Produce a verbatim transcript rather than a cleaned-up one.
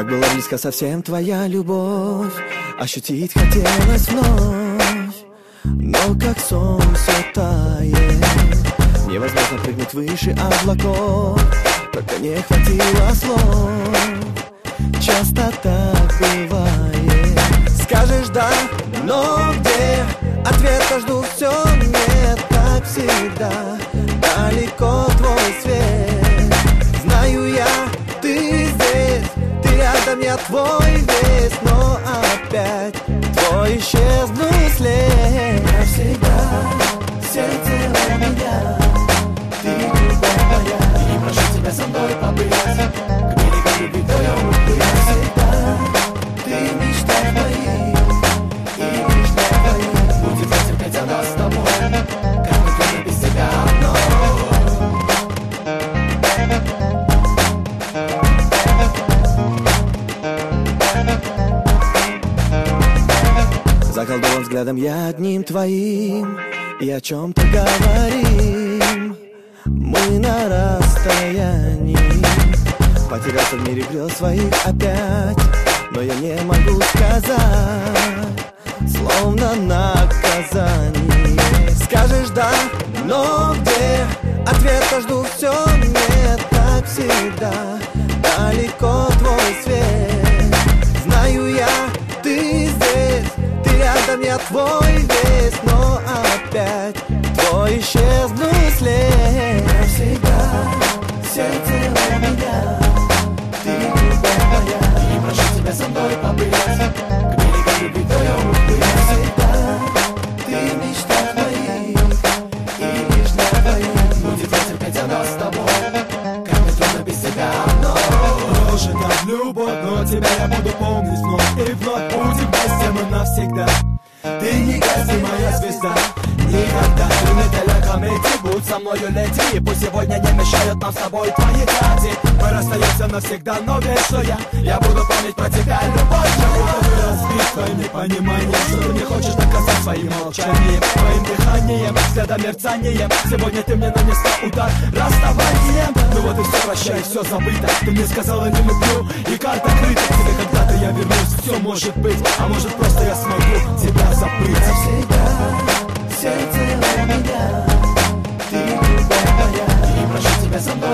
была близко совсем твоя любовь, ощутить хотелось вновь, но как сон все тает. Невозможно прыгнуть выше облаков, только не хватило слов. Часто так бывает. Скажешь да, но где? Ответа жду, все нет, как всегда. Далеко твой свет. Знаю я, ты здесь, ты рядом, я твой весь. Но опять твой исчезнул след. Навсегда сердце у меня, ты любовь моя. И прошу тебя со мной побыть, к берегам любви вдвоем уплыть. Навсегда ты мечта моей, и мечта твоей. Будет терпеть она с тобой, как никто без тебя одно. Заколдован взглядом я одним твоим, и о чем-то говорим. Мы на расстоянии. Потерялся в мире грез своих опять, но я не могу сказать, словно наказание. Скажешь да, но где? Ответа жду, все нет, как всегда. Далеко твой свет. Знаю я, ты здесь, ты рядом, я твой весь. Но опять твой исчезнул след. Навсегда сердце у меня, ты любовь моя. И прошу тебя со мной побыть, к берегам любви вдвоем уплыть. Навсегда ты мечта твоей, и мечта твоей. Будет терпеть она с тобой, как мне трудно без тебя одно. Может так любовь, но тебя я буду помнить вновь и вновь. Будем вместе мы навсегда. Ты не гаси, моя звезда. Никогда ты не далеко идти, будь со мною лети. И пусть сегодня не мешают нам с тобой твои тати. Мы расстаемся навсегда, но верь, что я Я буду помнить про тебя любовь. Я буду разбит твоим непониманием, что ты не хочешь доказать своим молчанием, твоим дыханием, взглядом, мерцанием. Сегодня ты мне нанесла удар расставанием. Ну вот и все, прощай, все забыто. Ты мне сказала не люблю, и карта крыта. К тебе когда-то я вернусь, все может быть. А может просто я смогу тебя забыть. Навсегда сердце у меня, ты любовь моя. И прошу тебя со мной